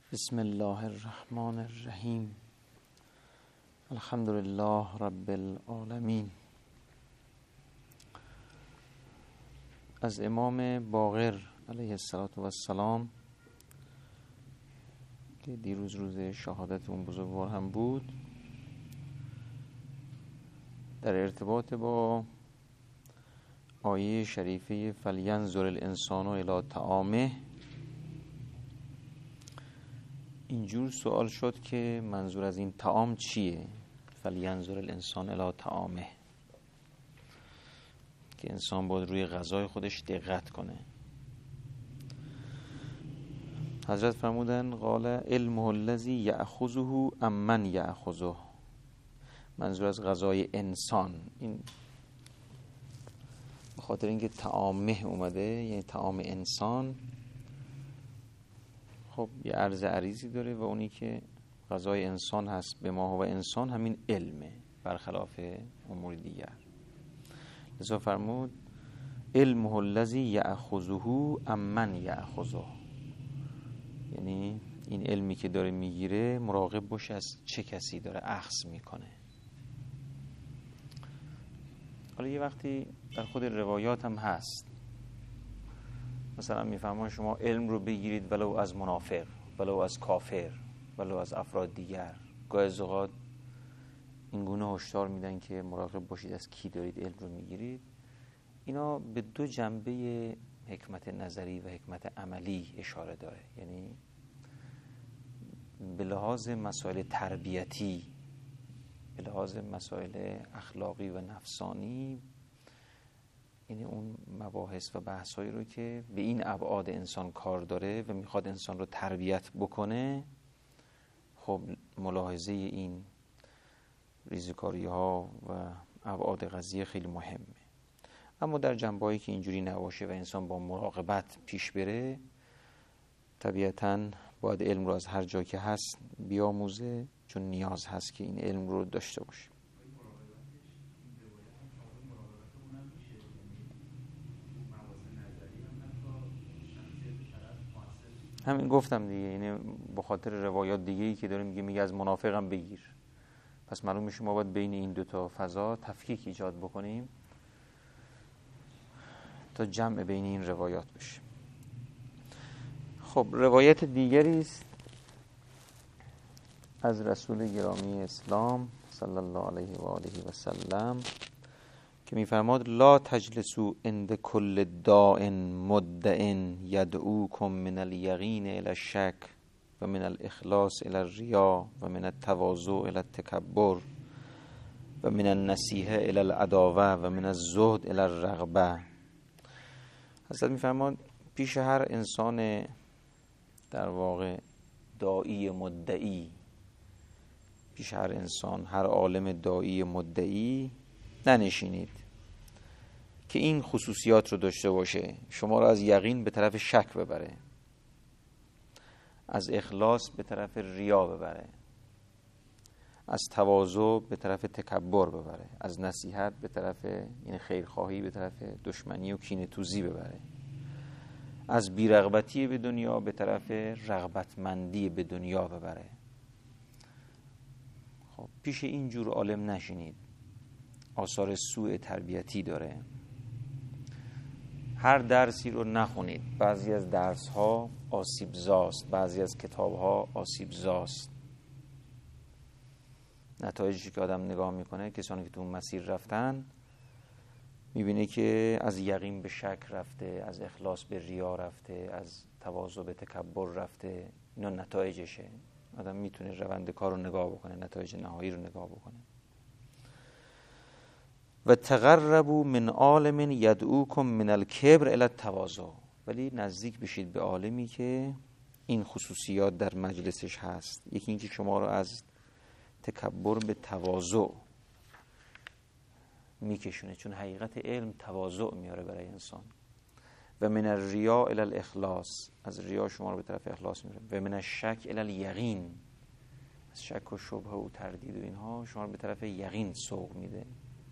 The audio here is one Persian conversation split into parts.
بسم الله الرحمن الرحیم. الحمد لله رب العالمین. از امام باقر علیه السلام که دیروز روز شهادت اون بزرگوار هم بود، در ارتباط با آیه شریفه فلینظر الانسان الی طعامه اینجور سوال شد که منظور از این طعام چیه؟ فلینظر الانسان الی طعامه، که انسان باید روی غذای خودش دقت کنه. حضرت فرمودن قال علمه الذی یأخذه ام من یأخذه. منظور از غذای انسان، این به خاطر اینکه طعامه اومده یعنی طعام انسان، خب یه عرض عریضی داره و اونی که غذای انسان هست به ما و انسان همین علمه، برخلاف امور دیگر. لذا فرمود علمه الذی یأخذه ام من یأخذه، یعنی این علمی که داره میگیره مراقب باشه از چه کسی داره اخذ میکنه. حالا یه وقتی در خود روایات هم هست، مثلا میفهمن شما علم رو بگیرید ولو از منافق، ولو از کافر، ولو از افراد دیگر. گاهی از اوقات این گونه هشدار میدن که مراقب باشید از کی دارید علم رو میگیرید. اینا به دو جنبه حکمت نظری و حکمت عملی اشاره داره، یعنی به لحاظ مسائل تربیتی، به لحاظ مسائل اخلاقی و نفسانی، یعنی اون مباحث و بحثایی رو که به این ابعاد انسان کار داره و میخواد انسان رو تربیت بکنه، خب ملاحظه این ریزکاری ها و ابعاد قضیه خیلی مهمه. اما در جنبه‌ای که اینجوری نباشه و انسان با مراقبت پیش بره، طبیعتاً باید علم رو از هر جا که هست بیاموزه، چون نیاز هست که این علم رو داشته باشه. همین گفتم دیگه، یعنی به خاطر روایات دیگه‌ای که داره میگه از منافقم بگیر. پس معلوم میشه ما باید بین این دوتا فضا تفکیک ایجاد بکنیم تا جمع بین این روایات بشه. خب روایت دیگری است از رسول گرامی اسلام صلی الله علیه و آله و سلم که میفرماد لا تجلسوا عند کل داء مدع یدعوکم من الیقین الی الشک و من الاخلاص الی الریا و من التواضع الی التکبر و من النصیحه الی العداوه و من الزهد الی الرغبه. حضرت میفرماد پیش هر انسان در واقع داعی مدعی، پیش هر انسان، هر عالم داعی مدعی ننشینید که این خصوصیات رو داشته باشه، شما رو از یقین به طرف شک ببره، از اخلاص به طرف ریا ببره، از تواضع به طرف تکبر ببره، از نصیحت به طرف این خیرخواهی به طرف دشمنی و کینه‌توزی ببره، از بی‌رغبتی به دنیا به طرف رغبتمندی به دنیا ببره. خب پیش این جور عالم نشینید، آثار سوء تربیتی داره. هر درسی رو نخونید، بعضی از درس ها آسیب زاست، بعضی از کتاب ها آسیب زاست. نتایجی که آدم نگاه میکنه، کسانی که تو اون مسیر رفتن، میبینه که از یقین به شک رفته، از اخلاص به ریا رفته، از تواضع به تکبر رفته. اینا نتایجشه. آدم میتونه روند کار رو نگاه بکنه، نتایج نهایی رو نگاه بکنه. و تقربوا من عالم یدعوکم من الکبر الی التواضع، ولی نزدیک بشید به عالمی که این خصوصیات در مجلسش هست. یکی اینکه شما رو از تکبر به تواضع میکشونه، چون حقیقت علم تواضع میاره برای انسان. و من الریا الی الاخلاص، از ریا شما رو به طرف اخلاص میاره. و من الشک الی الیقین، از شک و شبهه و تردید و اینها شما رو به طرف یقین سوق میده.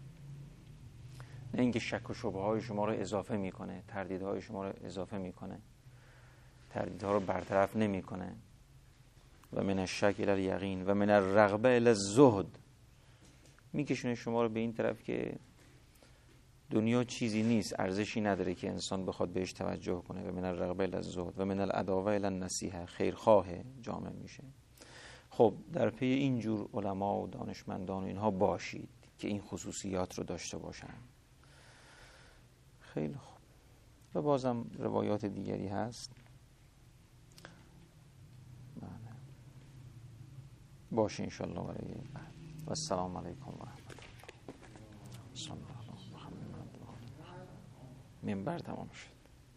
نه اینکه شک و شبهه های شما رو اضافه میکنه، تردیدهای شما رو اضافه میکنه، تردیدها رو برطرف نمیکنه. و من الشک الی الیقین و من الرغبه الی الزهد، میکشونه شما رو به این طرف که دنیا چیزی نیست، ارزشی نداره که انسان بخواد بهش توجه کنه. و من الرغبه الی الزهد و من العداوه الی النصیحه، خیرخواه جامع میشه. خب در پی اینجور علما و دانشمندان و اینها باشید که این خصوصیات رو داشته باشن. خیلی خوب. و بازم روایات دیگری هست. باشه انشالله برای بعد. و السلام علیکم و رحمت الله. منبر تمام شد.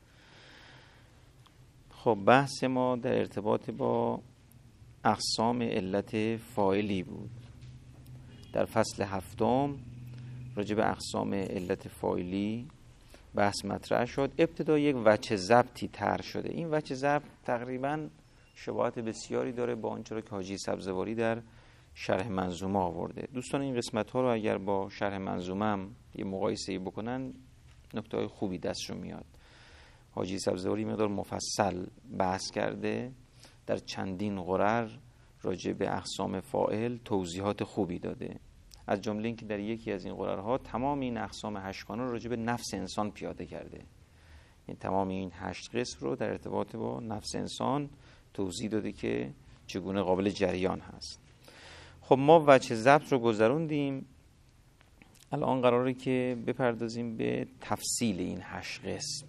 خب بحث ما در ارتباط با اقسام علت فاعلی بود. در فصل 7 راجع به اقسام علت فاعلی بحث مطرح شد. ابتدا یک وجه ضبطی طرح شده. این وجه ضبط تقریباً شباهت بسیاری داره با آنچه که حاجی سبزواری در شرح منظومه آورده. دوستان این قسمت ها رو اگر با شرح منظومه هم یه مقایسه‌ای بکنن نکته های خوبی دستشون میاد. حاجی سبزواری مقدار مفصل بحث کرده، در چندین غرر راجع به اقسام فاعل توضیحات خوبی داده. از جمله اینکه در یکی از این غررها تمام این اقسام 8 گانه راجع به نفس انسان پیاده کرده. این تمام این 8 قسم رو در ارتباط با نفس انسان توضیح داده که چگونه قابل جریان هست. خب ما وجه ضبط رو گذروندیم. الان قراره که بپردازیم به تفصیل این 8 قسم.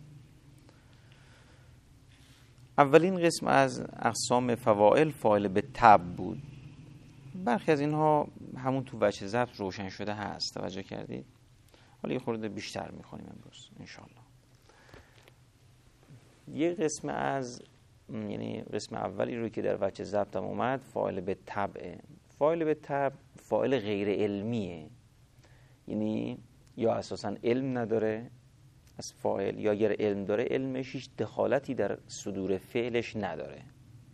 اولین قسم از اقسام فواعل فاعل به تبع بود. برخی از اینها همون تو وجه ضبط روشن شده هست، توجه کردید؟ حالا یه خورده بیشتر میخونیم امروز انشالله. یه قسم از یعنی قسم اولی رو که در وجه ضبط هم اومد فاعل به تبع. فاعل به تبع فاعل غیر علمیه، یعنی یا اساسا علم نداره از فاعل، یا اگر علم داره علمش هیچ دخالتی در صدور فعلش نداره،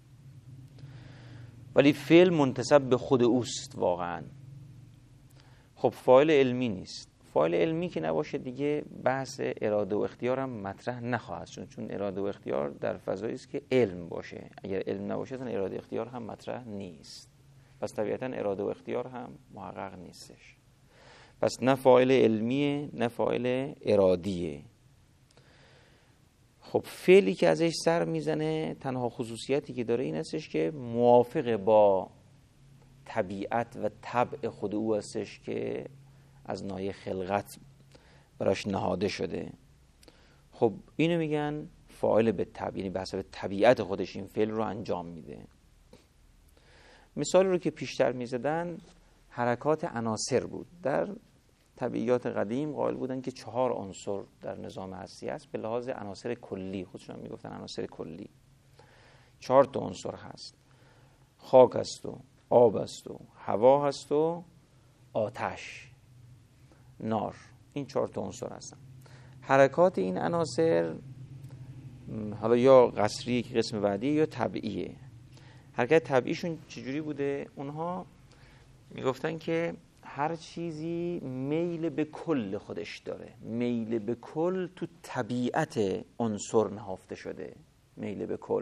ولی فعل منتسب به خود اوست واقعا. خب فاعل علمی نیست. فاعل علمی که نباشه دیگه بحث اراده و اختیار هم مطرح نخواهد شد، چون اراده و اختیار در فضایی است که علم باشه. اگر علم نباشه اصلا اراده و اختیار هم مطرح نیست، پس طبیعتا اراده و اختیار هم محقق نیستش. پس نه فاعل علمیه نه فاعل ارادیه. خب فعلی که ازش سر میزنه تنها خصوصیتی که داره این هستش که موافق با طبیعت و طبع خود او هستش که از ناحیه خلقت براش نهاده شده. خب اینو میگن فاعل به طبع، یعنی به حسب طبیعت خودش این فعل رو انجام میده. مثال رو که پیشتر میزدن حرکات عناصر بود. در طبیعیات قدیم قائل بودن که 4 عنصر در نظام هستی است به لحاظ عناصر کلی، خودشون میگفتن عناصر کلی. 4 تا عنصر هست: خاک است و آب است و هوا هست و آتش، نار. این 4 تا عنصر هستن. حرکات این عناصر حالا یا قصری که قسم بعدی یا طبیعیه. حرکت طبیعیشون چجوری بوده؟ اونها میگفتن که هر چیزی میل به کل خودش داره. میل به کل تو طبیعت عنصر نهفته شده، میل به کل.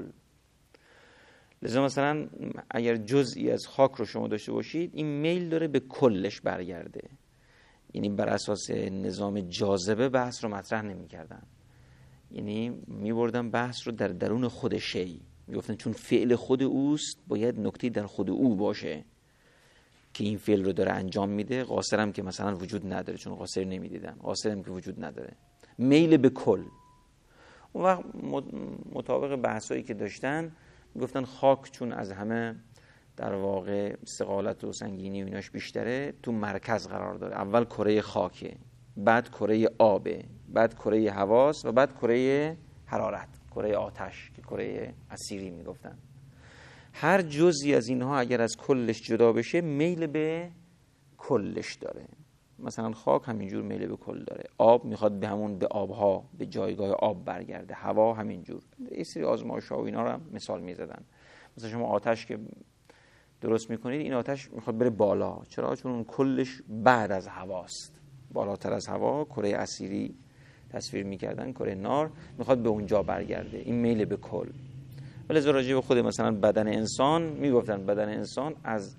لذا مثلا اگر جزئی از خاک رو شما داشته باشید این میل داره به کلش برگرده. یعنی بر اساس نظام جاذبه بحث رو مطرح نمی کردن، یعنی می بردن بحث رو در درون خود شی. می گفتن چون فعل خود اوست باید نکته در خود او باشه که این فعل رو داره انجام میده. قاصر هم که مثلا وجود نداره، چون قاصر نمیدیدن، قاصر هم که وجود نداره. میل به کل. اون وقت مطابق بحثایی که داشتن میگفتن خاک چون از همه در واقع ثقالت و سنگینی و ایناش بیشتره تو مرکز قرار داره. اول کره خاکه، بعد کره آبه، بعد کره هواست و بعد کره حرارت، کره آتش که کره اسیری میگفتن. هر جزئی از اینها اگر از کلش جدا بشه میل به کلش داره. مثلا خاک همینجور میل به کل داره، آب میخواد به همون به آبها به جایگاه آب برگرده، هوا همینجور. این سری آزمایش‌ها و اینا رو هم مثال میزدن. مثلا شما آتش که درست میکنید این آتش میخواد بره بالا. چرا؟ چون اون کلش بعد از هواست، بالاتر از هوا. کره اسیری تصویر میکردن، کره نار میخواد به اونجا برگرده، این میل به کل. ولی راجع به خود مثلا بدن انسان میگفتن بدن انسان از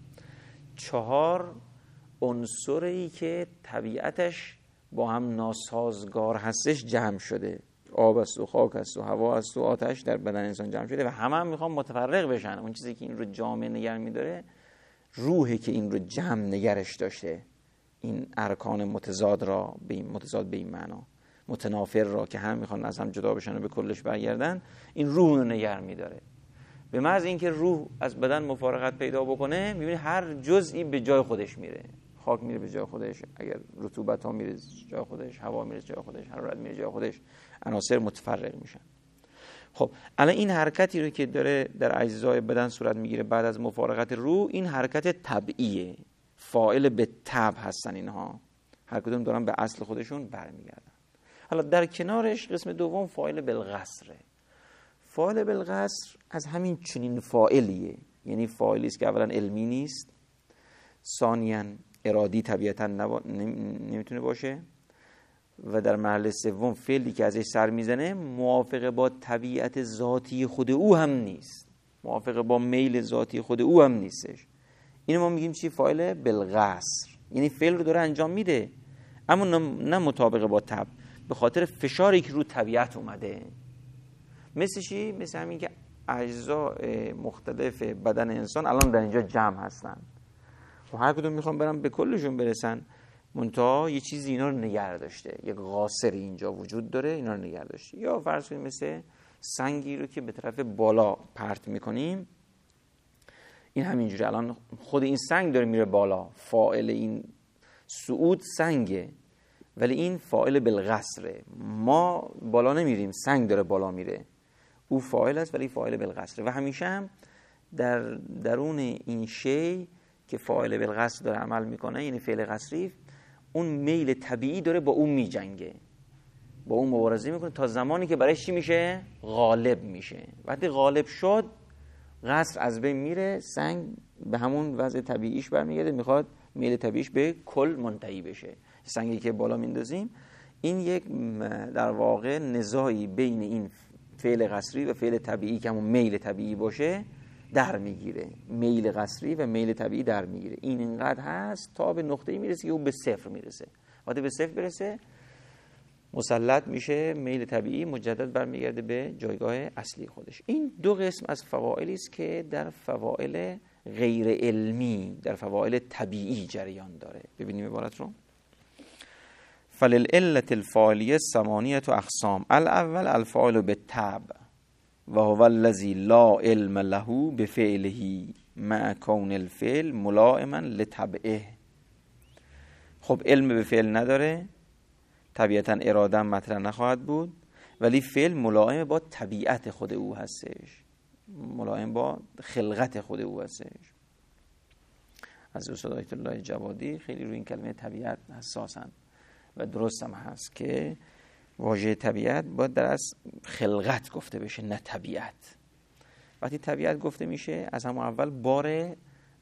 4 عنصری که طبیعتش با هم ناسازگار هستش جمع شده. آب است و خاک است و هوا است و آتش در بدن انسان جمع شده و همه میخوان متفرق بشن. اون چیزی که این رو جامع نگه میداره روحی که این رو جمع نگرش داشته، این ارکان متضاد را به این متضاد به این معنا متنافر را که هم میخوان از هم جدا بشن و به کلش برگردن، این روح رو نگه میداره. به محض اینکه روح از بدن مفارقت پیدا بکنه میبینی هر جزئی به جای خودش میره. خاک میره به جای خودش، اگر رطوبت ها میره جای خودش، هوا میره جای خودش، حرارت میره جای خودش، عناصر متفرق میشن. خب الان این حرکتی رو که داره در اجزای بدن صورت میگیره بعد از مفارقت روح، این حرکت طبیعیه، فاعل به طبع هستن اینها، هر کدوم دارن به اصل خودشون برمیگردن. حالا در کنارش قسم دوم فاعل بالقصره. فاعل بالقصر از همین چنین فاعلیه، یعنی فاعلی است که اولا علمی نیست، ثانیاً ارادی طبیعتاً نمیتونه باشه و در مرحله سوم فعلی که ازش سر میزنه موافق با طبیعت ذاتی خود او هم نیست، موافق با میل ذاتی خود او هم نیستش. اینو ما میگیم چی؟ فاعل بالقصر، یعنی فعل رو داره انجام میده اما نه مطابق با طبع، به خاطر فشاری که رو طبیعت اومده. مثل چی؟ مثل همین که اجزای مختلف بدن انسان الان در اینجا جمع هستن و هر کدوم میخوان برن به کلشون برسن، منتها یه چیزی اینا رو نگه داشته، یک قاصری اینجا وجود داره اینا رو نگه داشته. یا فرض کنیم مثل سنگی رو که به طرف بالا پرت میکنیم، این همینجوری الان خود این سنگ داره میره بالا، فاعل این صعود سنگه ولی این فاعل بالقصره، ما بالا نمیریم، سنگ داره بالا میره، او فاعل است ولی فاعل بالقصره. و همیشه هم در درون این شی که فاعل بالقصر داره عمل میکنه، یعنی فعل قصری، اون میل طبیعی داره با اون میجنگه، با اون مبارزه میکنه تا زمانی که برایش چی میشه؟ غالب میشه. وقتی غالب شد قصر از بین میره، سنگ به همون وضع طبیعیش برمیگرده، میخواد میل طبیعیش به کل منتهی بشه. سنگی که بالا میندازیم این یک در واقع نزاعی بین این فعل قصری و فعل طبیعی که همون میل طبیعی باشه در میگیره، میل قصری و میل طبیعی در میگیره. این اینقدر هست تا به نقطه‌ای میرسه که اون به صفر میرسه. وقتی به صفر برسه مسلط میشه، میل طبیعی مجدد برمیگرده به جایگاه اصلی خودش. این دو قسم از فواعلی است که در فواعل غیر علمی، در فواعل طبیعی جریان داره. ببینیم عبارت رو. فللعلة الفاعلیه ثمانیة اقسام. الاول الفاعل بالطبع و هو الذی لا علم له بفعله مع کون الفعل ملائما لطبعه. خب علم به فعل نداره، طبیعتا اراده مطرح نخواهد بود، ولی فعل ملائم با طبیعت خود او هستش، ملائم با خلقت خود او هستش. از استاد آیت الله جوادی خیلی روی این کلمه طبیعت حساسن و درست هم هست که واژه طبیعت باید در از خلقت گفته بشه نه طبیعت. وقتی طبیعت گفته میشه از همون اول بار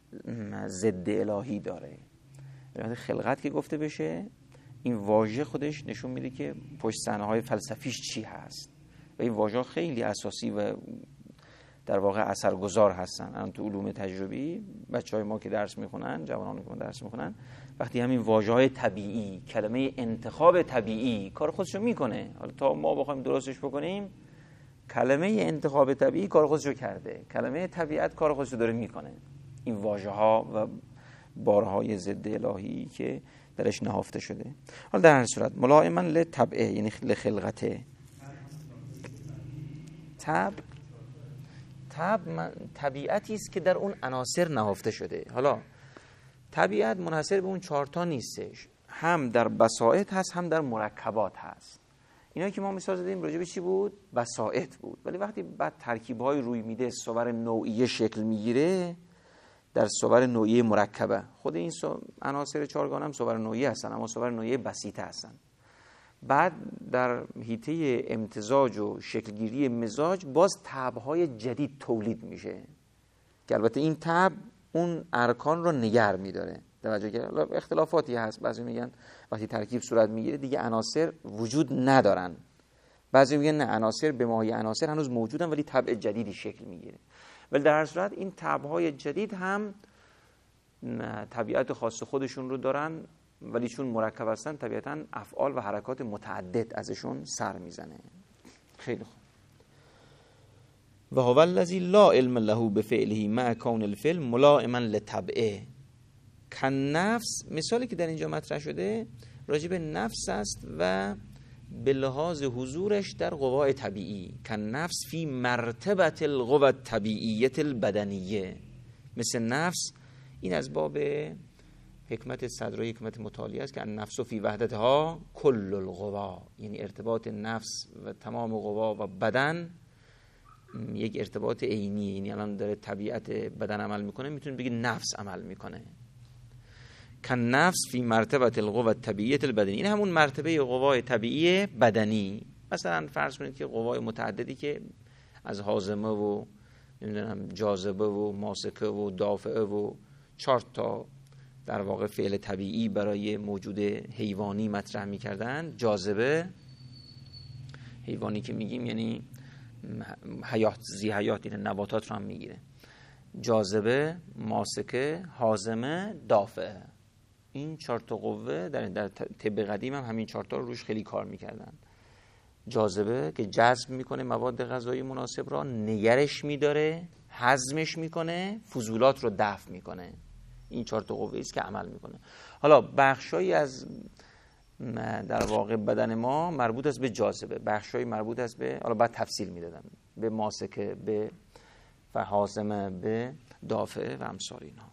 ضد الهی داره. وقتی خلقت که گفته بشه این واژه خودش نشون میده که پشت صحنه‌های فلسفیش چی هست و این واژه خیلی اساسی و در واقع اثرگذار هستن. الان تو علوم تجربی بچهای ما که درس میخونن، جوانانی که درس میخونن، وقتی همین واژه‌های طبیعی، کلمه انتخاب طبیعی کار خودشو میکنه. حالا تا ما بخوایم درستش بکنیم، کلمه انتخاب طبیعی کار خودشو کرده، کلمه طبیعت کار خودشو داره میکنه. این واژه‌ها و بارهای ضد الهی که درش نهفته شده. حالا در هر صورت ملائما لطبعه یعنی لخلقته. طبیعتی است که در اون عناصر نهفته شده. حالا طبیعت منحصر به اون 4 تا نیستش، هم در بساطت هست هم در مرکبات هست. اینا که ما مثال زدیم راجع به چی بود؟ بساطت بود. ولی وقتی بعد ترکیب‌های روی میده، صور نوعیه شکل میگیره، در صور نوعیه مرکبه. خود این عناصر 4 گانه هم صور نوعیه هستن اما صور نوعیه بسیطه هستن. بعد در حیطه امتزاج و شکلگیری مزاج باز طبع‌های جدید تولید میشه که البته این طبع اون ارکان رو نگه می‌داره. توجه کردید؟ اختلافاتی هست، بعضی میگن وقتی ترکیب صورت میگیره دیگه عناصر وجود ندارن، بعضی میگن نه، عناصر به ماهی عناصر هنوز موجودن ولی طبع جدیدی شکل میگیره. ولی در هر صورت این طبع‌های جدید هم طبیعت خاص خودشون رو دارن، ولی چون مرکب هستن طبیعتاً افعال و حرکات متعدد ازشون سر میزنه. خیلی خوب. و هو الذی لا علم له بفعله مع کون الفعل ملائما لطبعه. کن نفس، مثالی که در اینجا مطرح شده راجع به نفس است و به لحاظ حضورش در قوای طبیعی. کن نفس فی مرتبه القوى الطبیعیه البدنیه. مثل نفس، این از باب حکمت صدرای حکمت متعالی است که النفس فی وحدتها کل القوا، یعنی ارتباط نفس و تمام قوا و بدن یک ارتباط عینی، یعنی الان داره طبیعت بدن عمل میکنه، میتونه بگه نفس عمل میکنه. کن نفس فی مرتبه القوى الطبیعیه البدنی، این همون مرتبه قوای طبیعی بدنی. مثلا فرض کنید که قوای متعددی که از هاضمه و نمیدونم جاذبه و ماسکه و دافعه و 4 تا در واقع فعل طبیعی برای موجود حیوانی مطرح می‌کردن. جاذبه حیوانی که میگیم یعنی حیات، زی حیات، این نباتات رو هم میگیره. جاذبه، ماسکه، هاضمه، دافعه، این 4 تا قوه در طب قدیم هم همین 4 تا رو روش خیلی کار می‌کردن. جاذبه که جذب میکنه مواد غذایی مناسب را، نگرش میداره، هضمش میکنه، فضولات رو دفع میکنه. این 4 تا قوه است که عمل میکنه. حالا بخشایی از در واقع بدن ما مربوط است به جاذبه، بخشایی مربوط است به، حالا بعد تفصیل میدادم، به ماسکه، به هاضمه، به دافعه و امثال اینها.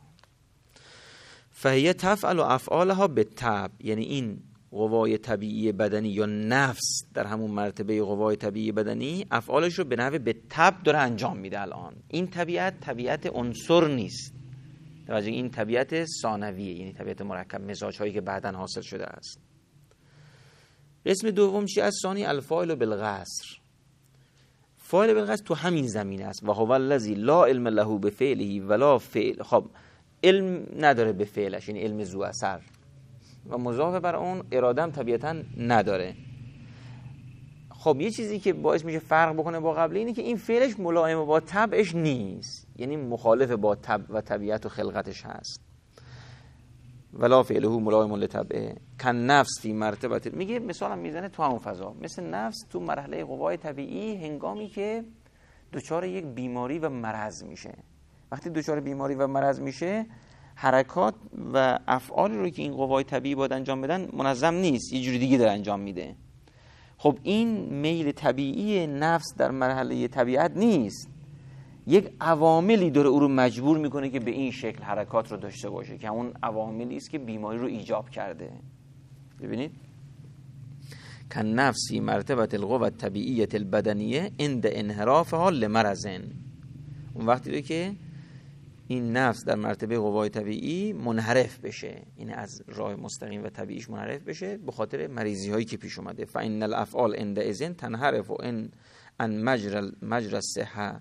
فهیه تفعل و افعالها بالطبع، یعنی این قوای طبیعی بدنی یا نفس در همون مرتبه قوای طبیعی بدنی افعالش رو به نحو به طبع داره انجام میده. الان این طبیعت عنصر نیست، توجه، این طبیعت ثانویه، یعنی طبیعت مرکب، مزاج هایی که بعداً حاصل شده است. قسم دوم چی است؟ ثانی الفاعل بالقصر. فاعل بالقصر تو همین زمینه است. و هو الذی لا علم له بفعله ولا فعل. خب علم نداره به فعلش، یعنی علم ذو اثر، و مضاف بر اون اراده هم طبیعتاً نداره. خب یه چیزی که باعث میشه فرق بکنه با قبل اینه که این فعلش ملائم با طبعش نیست، یعنی مخالف با طبع و طبیعت و خلقتش هست. ولا فعله ملائم لطبعه. کن نفس فی مرتبه، میگه مثلا میزنه تو همون فضا، مثل نفس تو مرحله قوای طبیعی هنگامی که دچار یک بیماری و مرض میشه. وقتی دچار بیماری و مرض میشه، حرکات و افعال رو که این قوای طبیعی باید انجام بدن منظم نیست، یه جوری دیگه داره انجام میده. خب این میل طبیعی نفس در مرحله طبیعت نیست، یک عواملی داره او رو مجبور میکنه که به این شکل حرکات رو داشته باشه که اون عواملی است که بیماری رو ایجاب کرده. ببینید، کن نفسی مرتبه القوى الطبیعیه البدنیه عند انحرافها لمرض. اون وقتی رو که این نفس در مرتبه قوای طبیعی منحرف بشه، این از راه مستقیم و طبیعیش منحرف بشه به خاطر مریضی هایی که پیش اومده. فإن الافعال عندئذ تنحرف عن مجرى الصحة.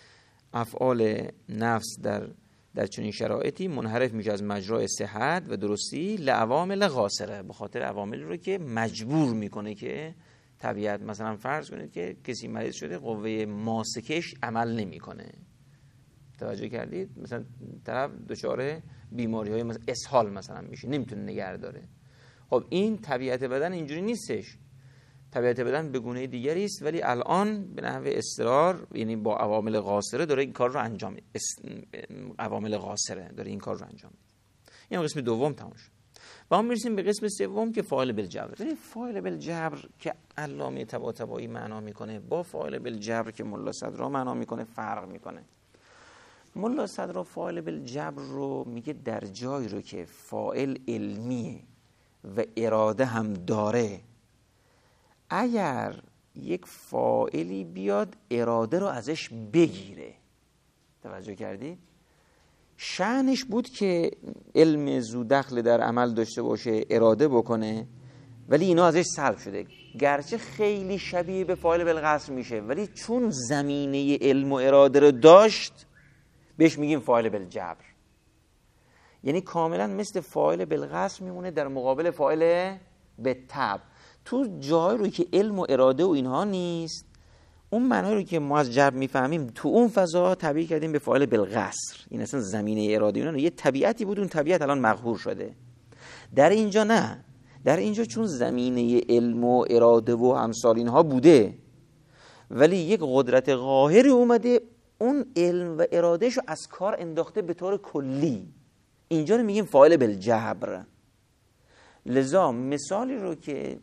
افعال نفس در چنین شرایطی منحرف میشه از مجرای صحت و درستی لعوامل قاصره، به خاطر عواملی رو که مجبور میکنه که طبیعت، مثلا فرض کنید که کسی مریض شده قوه ماسکش عمل نمیکنه، توجه کردید؟ مثلا طرف دچار بیماری های مثلا اسهال مثلا میشه، نمیتونه نگه داره. خب این طبیعت بدن اینجوری نیستش، طبیعت بدن به گونه دیگری است، ولی الان به نحو اضطرار، یعنی با عوامل قاصره داره این کار رو انجام میده. عوامل قاصره داره این کار رو انجام میده. این قسم دوم تموم شد. و ما میرسیم به قسم سوم که فاعل بالجبر. ببینید فاعل بالجبر که علامه طباطبایی معنا میکنه با فاعل بالجبر که ملا صدرا معنا میکنه فرق میکنه. ملا صدرا فاعل بالجبر رو میگه در جایی رو که فاعل علمیه و اراده هم داره، اگر یک فاعلی بیاد اراده رو ازش بگیره، توجه کردی؟ شأنش بود که علم ذو دخل در عمل داشته باشه، اراده بکنه، ولی اینا ازش سلب شده. گرچه خیلی شبیه به فاعل بالقصر میشه، ولی چون زمینه علم و اراده رو داشت بهش میگیم فاعل بالجبر. یعنی کاملا مثل فاعل بالقصر میمونه در مقابل فاعل بالطبع. تو جای رو که علم و اراده و اینها نیست، اون معنی رو که ما از جبر میفهمیم تو اون فضا تعبیر کردیم به فاعل بالقصر. این اصلا زمینه اراده اینا یه طبیعتی بود، اون طبیعت الان مقهور شده. در اینجا نه، در اینجا چون زمینه علم و اراده و امثال اینها بوده، ولی یک قدرت قاهری اومده اون علم و ارادهشو از کار انداخته به طور کلی. اینجا رو میگیم فاعل بالجبر. لذا مثالی رو که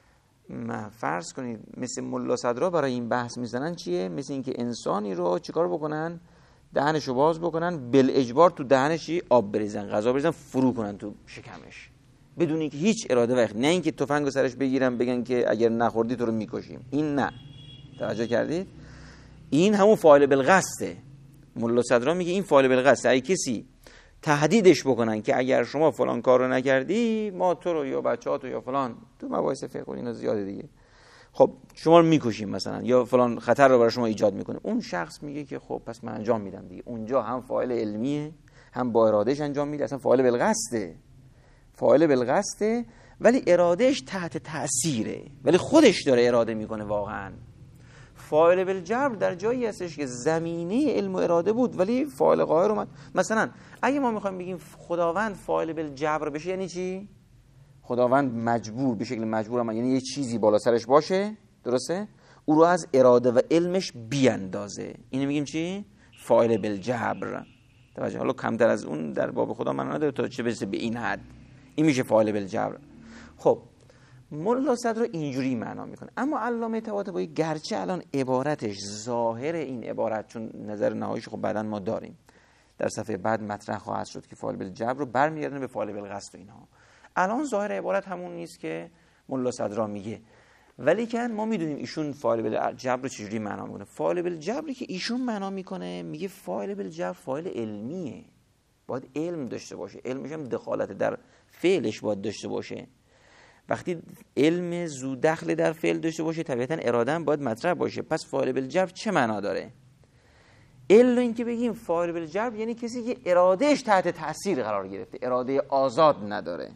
فرض کنید مثل ملا صدرا برای این بحث میزنن چیه؟ مثل اینکه انسانی رو چیکار بکنن؟ دهنشو باز بکنن، بالاجبار تو دهنش آب بریزن، غذا بریزن، فرو کنن تو شکمش بدون اینکه هیچ اراده وقت، نه اینکه تفنگو سرش بگیرن بگن که اگر نخوردی تو رو میکشیم. این نه. توجه کردید؟ این همون فاعل بالقصده. ملا صدرا میگه این فاعل بالقصد. اگه کسی تهدیدش بکنن که اگر شما فلان کار رو نکردی ما تو رو یا بچه‌هاتو یا فلان، تو مباحث فقهی اینا زیاده دیگه، خب شما رو میکشیم مثلا، یا فلان خطر رو برای شما ایجاد میکنه، اون شخص میگه که خب پس من انجام میدم دیگه. اونجا هم فاعل علمیه، هم با ارادهش انجام میده، اصلا فاعل بالقصده. فاعل بالقصده ولی ارادهش تحت تأثیره، ولی خودش داره اراده میکنه واقعا. فاعل بالجبر در جایی هستش که زمینه علم و اراده بود ولی فاعل قاهر اومد. مثلا اگه ما میخوایم بگیم خداوند فاعل بالجبر بشه یعنی چی؟ خداوند مجبور، به شکل مجبور هم، یعنی یه چیزی بالا سرش باشه، درسته؟ او رو از اراده و علمش بیاندازه. اینو میگیم چی؟ فاعل بالجبر. توجه، حالا کمتر از اون در باب خدا من نداره تا چه برسه به این حد. این میشه فاعل بالجبر. خب ملا صدر رو اینجوری معنا میکنه، اما علامه طباطبایی گرچه الان عبارتش ظاهر این عبارت، چون نظر نهاییش خب بعداً ما داریم در صفحه بعد مطرح خواهد شد که فاعل بالجبر رو برمیگردونه به فاعل بالقصد و اینها، الان ظاهر عبارت همون نیست که ملا صدر میگه. ولی که ما میدونیم ایشون فاعل بالجبر رو چجوری معنا میکنه. فاعل بالجبری که ایشون معنا میکنه میگه فاعل بالجبر فاعل علمیه، باید علم داشته باشه، علمش هم دخالت در فعلش باید داشته باشه. وقتی علم زو دخل در فعل داشته باشه طبیعتا اراده هم باید مطرح باشه. پس فاعل بالجبر چه معنا داره؟ الا اینکه بگیم فاعل بالجبر یعنی کسی که ارادهش تحت تاثیر قرار گرفته، اراده آزاد نداره.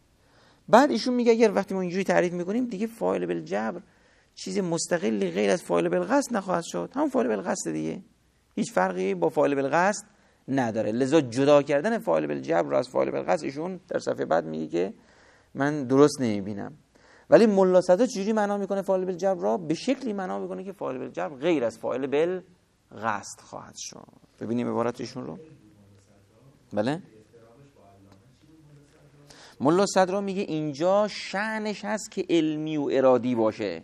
بعد ایشون میگه اگر وقتی ما اینجوری تعریف میکنیم دیگه فاعل بالجبر چیز مستقلی غیر از فاعل بالقصد نخواهد شد، همون فاعل بالقصد دیگه، هیچ فرقی با فاعل بالقصد نداره. لذا جدا کردن فاعل بالجبر رو از فاعل بالقصد ایشون در صفحه بعد میگه که من درست نمیبینم. ولی ملا صدر چجوری معنا میکنه فاعل بالجبر را؟ به شکلی معنا میکنه که فاعل بالجبر غیر از فاعل بالقصد خواهد شد. ببینیم عبارت ایشون رو. بله، ملا صدر میگه اینجا شأنش هست که علمی و ارادی باشه،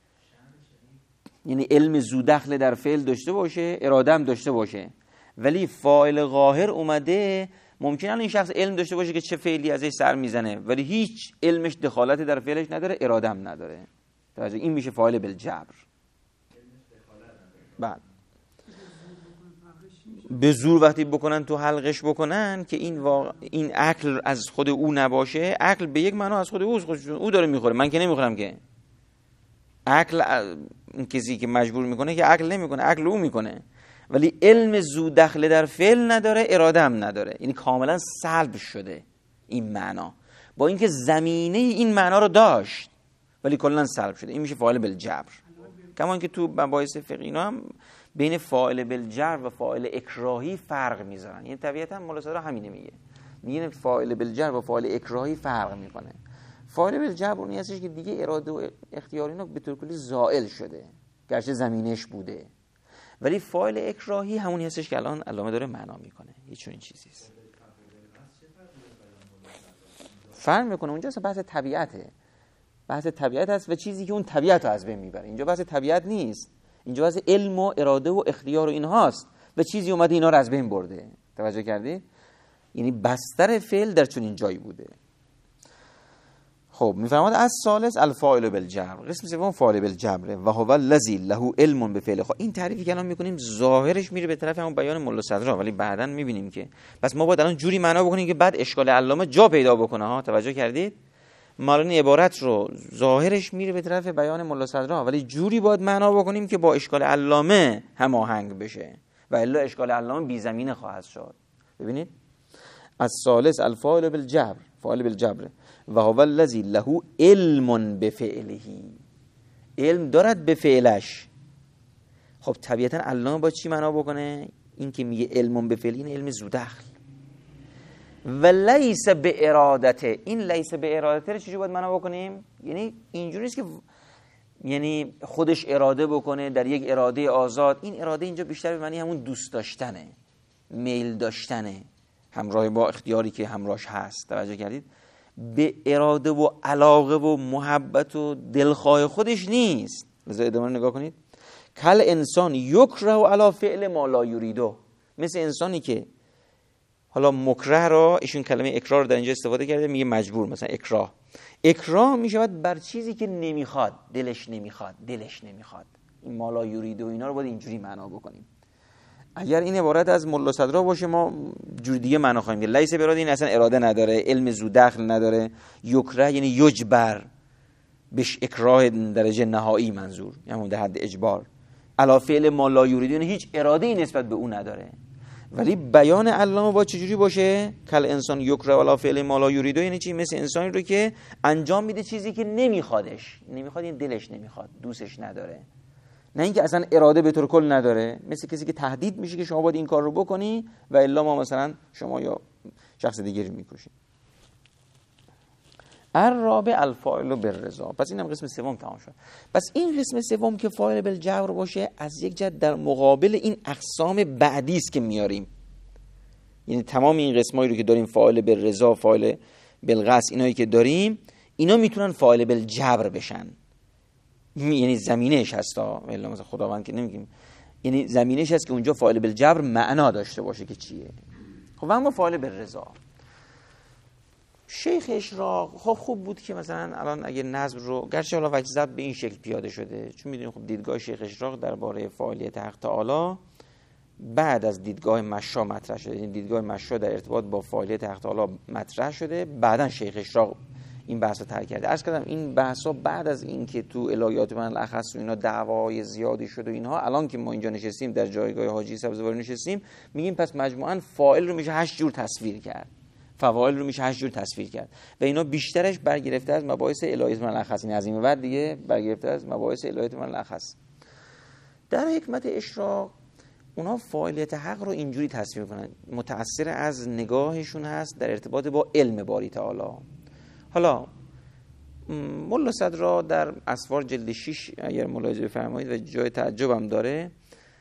یعنی علم زو دخل در فعل داشته باشه، اراده هم داشته باشه. ولی فاعل قاهر اومده، ممکنه این شخص علم داشته باشه که چه فعلی ازش سر میزنه ولی هیچ علمش دخالت در فعلش نداره، اراده هم نداره. توجه، این میشه فاعل بالجبر. بعد به زور وقتی بکنن تو حلقش بکنن که این عقل از خود او نباشه، عقل به یک معنا از خود او داره میخوره، من که نمیخورم که. عقل این کسی که مجبور میکنه که عقل نمیکنه، عقل او میکنه. ولی علم زو دخل در فعل نداره، اراده هم نداره، یعنی کاملا سلب شده این معنا، با اینکه زمینه این معنا رو داشت ولی کلا سلب شده. این میشه فاعل بالجبر. کما اینکه تو مباحث فقهی هم بین فاعل بالجبر و فاعل اکراهی فرق میذارن، یعنی طبیعتا ملا صدر همینه میگه فاعل بالجبر و فاعل اکراهی فرق میکنه. فاعل بالجبر اونی هستش که دیگه اراده و اختیار اینا به طور کلی زائل شده گرچه زمینش بوده، ولی فاعل اکراهی همونی هستش که الان علامه داره معنا میکنه. هیچ چنین چیزی است. فرق میکنه. اونجا اصلا بحث طبیعته، بحث طبیعت هست و چیزی که اون طبیعت رو از بین میبره. اینجا بحث طبیعت نیست، اینجا بحث علم و اراده و اختیار و اینهاست و چیزی اومده اینا رو از بین برده. توجه کردی؟ یعنی بستر فعل در چنین جایی بوده. خب میفرماد از ثالث الفاعل بالجبر، قسم سوم فاعل بالجبر و هو الذی له علم بفعل. خب این تعریفی که الان میکنیم ظاهرش میره به طرف همون بیان ملا صدر، ولی بعداً میبینیم که پس ما باید الان جوری معنا بکنیم که بعد اشکال علامه جا پیدا بکنه ها. توجه کردید؟ مالن عبارت رو ظاهرش میره به طرف بیان ملا صدر، ولی جوری باید معنا بکنیم که با اشکال علامه هماهنگ بشه و الا اشکال علامه بی زمینه خواهد شد. ببینید از ثالث الفاعل بالجبر فاعل بالجبر. و هو الذی له علم بفعله، علم دارد به فعلش. خب طبیعتا علامه با چی معنا بکنه؟ این که میگه علم بفعله، این علم زودخل. و لیس به ارادته، این لیس به ارادته رو چجوری باید معنا بکنیم؟ یعنی اینجوری نیست که یعنی خودش اراده بکنه در یک اراده آزاد. این اراده اینجا بیشتر به معنی همون دوست داشتنه، میل داشتنه، همراه با اختیاری که همراهش هست. توجه کردید؟ به اراده و علاقه و محبت و دلخواه خودش نیست. لذا ادامه نگاه کنید. کل انسان یکره علی فعل ما لا یریدو، مثل انسانی که حالا مکره را ایشون کلمه اکراه رو در اینجا استفاده کرده، میگه مجبور. مثلا اکراه میشود بر چیزی که نمیخواد، دلش نمیخواد. این ما لا یریدو اینا رو باید اینجوری معنا بکنیم. اگر این عبارت از ملا صدرا باشه ما جور دیگه معنا خواهیم کرد. لیس براده، این اصلا اراده نداره، علم زو دخل نداره. یکره یعنی یجبر، بهش اکراه درجه نهایی منظور، یعنی در حد اجبار. علی فعل ما لا یریدو یعنی هیچ اراده ای نسبت به اون نداره. ولی بیان علامه با چجوری باشه؟ کل انسان یکره علی فعل ما لا یریدو یعنی چی؟ مثل انسانی رو که انجام میده چیزی که نمیخوادش، نمیخواد، این دلش نمیخواد، دوستش نداره، نه اینکه اصلا اراده به طور کل نداره. مثل کسی که تهدید میشه که شما باید این کار رو بکنی و الا ما مثلا شما یا شخص دیگری میکشیم. الرابع الفاعل بالرضا. پس اینم قسم سوم تمام شد. پس این قسم سوم که فاعل بالجبر باشه از یک جهت در مقابل این اقسام بعدی است که میاریم. یعنی تمام این قسمایی رو که داریم، فاعل بالرضا، فاعل بالقصد، اینایی که داریم، اینا میتونن فاعل بالجبر بشن. یعنی زمینهش هستا، الا مثلا خداوند که نمیگیم، یعنی زمینهش هست که اونجا فاعل بالجبر معنا داشته باشه که چیه. خب اما فاعل بالرضا، شیخ اشراق خب خوب بود که مثلا الان اگه نظم رو، گرچه حالا وجه زد به این شکل پیاده شده، چون میدونیم خب دیدگاه شیخ اشراق درباره فاعلیت حق تعالی بعد از دیدگاه مشا مطرح شده. یعنی دیدگاه مشا در ارتباط با فاعلیت حق تعالی مطرح شده، بعدن شیخ اشراق این بحث رو طرح کرده. عرض کردم این بحثا بعد از این که تو الهیات من الاخص و اینا دعوای زیادی شد و اینها، الان که ما اینجا نشستیم در جایگاه حاجی سبزواری نشستیم، میگیم پس مجموعاً فاعل رو میشه 8 جور تصویر کرد، فواعل رو میشه 8 جور تصویر کرد و اینا بیشترش برگرفته از مباحث الهیات من الاخص. این از این بعد دیگه برگرفته از مباحث الهیات من الاخص. در حکمت اشراق اونا فاعلیت حق رو اینجوری تصویر کنن، متأثر از نگاهشون هست در ارتباط با علم باری تعالی. حالا ملا صدرا در اسوار جلد 6 اگر ملاحظه بفرمایید و جای تعجب هم داره،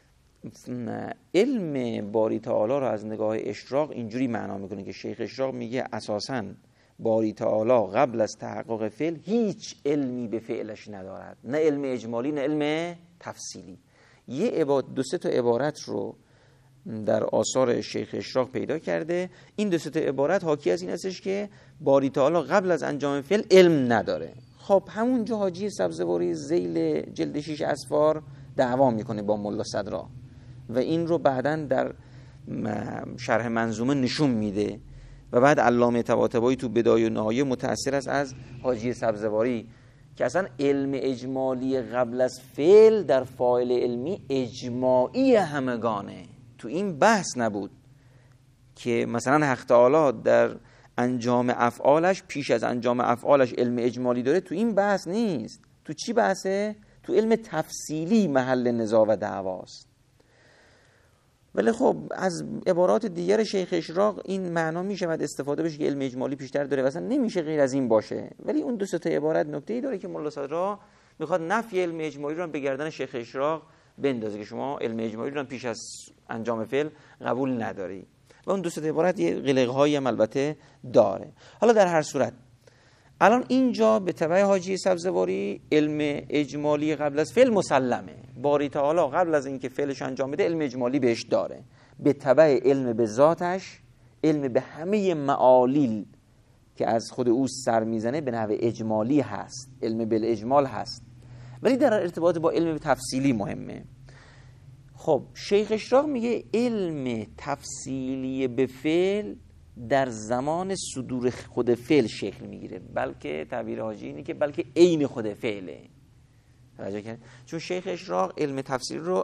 علم باری تعالی رو از نگاه اشراق اینجوری معنا میکنه که شیخ اشراق میگه اساساً باری تعالی قبل از تحقق فعل هیچ علمی به فعلش ندارد، نه علم اجمالی نه علم تفصیلی. دو سه تا عبارت رو در آثار شیخ اشراق پیدا کرده. این دو سه تا عبارت حاکی از این هستش که باری تعالی قبل از انجام فعل علم نداره. خب همونجا حاجی سبزواری ذیل جلد 6 اسفار دعوا میکنه با ملا صدرا و این رو بعداً در شرح منظومه نشون میده و بعد علامه طباطبایی تو بدایه و نهایه متأثر است از حاجی سبزواری که اصلا علم اجمالی قبل از فعل در فاعل علمی اجماعی همگانه. تو این بحث نبود که مثلا حق تعالی در انجام افعالش پیش از انجام افعالش علم اجمالی داره. تو این بحث نیست. تو چی بحثه؟ تو علم تفصیلی محل نزاع و دعواست. ولی خب از عبارات دیگر شیخ اشراق این معنا میشود استفاده بشه که علم اجمالی پیشتر داره و اصلا نمیشه غیر از این باشه. ولی اون دو سه تا عبارت نکته‌ای داره که ملا صدرا میخواد نفی علم اجمالی رو به گردن شیخ اشراق بندازه که شما علم اجمالی رو پیش از انجام فعل قبول نداری و اون دو سه تا عبارت یه قلق‌هایی هم البته داره. حالا در هر صورت الان اینجا به تبع حاجی سبزواری علم اجمالی قبل از فعل مسلمه. باری تعالی قبل از اینکه فعلش انجام بده علم اجمالی بهش داره. به تبع علم به ذاتش، علم به همه معالیل که از خود او سر میزنه به نحو اجمالی هست، علم بالاجمال هست، ولی در ارتباط با علم تفصیلی مهمه. خب شیخ اشراق میگه علم تفصیلی به فعل در زمان صدور خود فعل شکل میگیره، بلکه تعبیر حاجی اینه که بلکه عین خود فعله. توجه کنید، چون شیخ اشراق علم تفسیر رو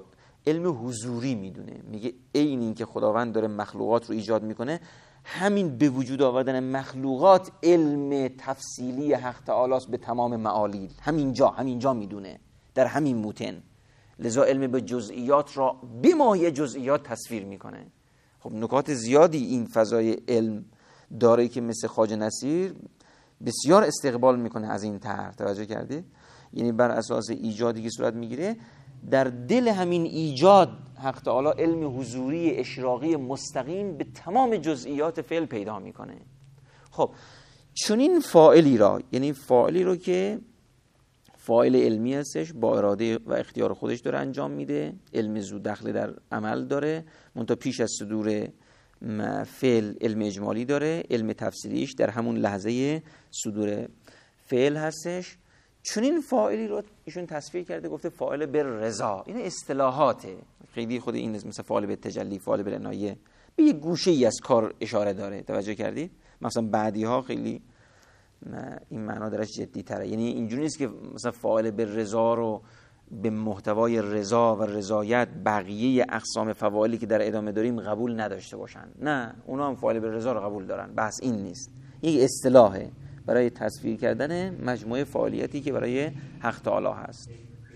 علم حضوری میدونه. میگه عین این که خداوند داره مخلوقات رو ایجاد میکنه، همین به وجود آوردن مخلوقات علم تفصیلی حق تعالی است به تمام معالیل. همینجا میدونه، در همین موتن. لذا علم به جزئیات را به ماهی جزئیات تصویر میکنه. خب نکات زیادی این فضای علم داره که مثل خواجه نصیر بسیار استقبال میکنه از این طرح. توجه کردید؟ یعنی بر اساس ایجادی که صورت میگیره، در دل همین ایجاد حق تعالی علم حضوری اشراقی مستقیم به تمام جزئیات فعل پیدا میکنه. خب چون این فاعلی را، یعنی فاعلی رو که فاعل علمی هستش، با اراده و اختیار خودش داره انجام میده، علم زود دخل در عمل داره، منتها پیش از صدور فعل علم اجمالی داره، علم تفصیلیش در همون لحظه صدور فعل هستش. چون این فاعلی رو ایشون تصویر کرده، گفته فاعل به رضا. این اصطلاحاته، خیلی خود این مثلا فاعل به تجلی، فاعل به عنایه، به یه گوشه ای از کار اشاره داره. توجه کردید؟ مثلا بعدی ها خیلی این معنا درش جدی تره. یعنی اینجوری نیست که مثلا فاعل به رضا رو به محتوای رضا و رضایت بقیه اقسام فواعلی که در ادامه داریم قبول نداشته باشن. نه، اونا هم فاعل به رضا رو قبول دارن. بحث این نیست. یک اصطلاحه برای تصویر کردن مجموعه فعالیتی که برای حق تعالی هست.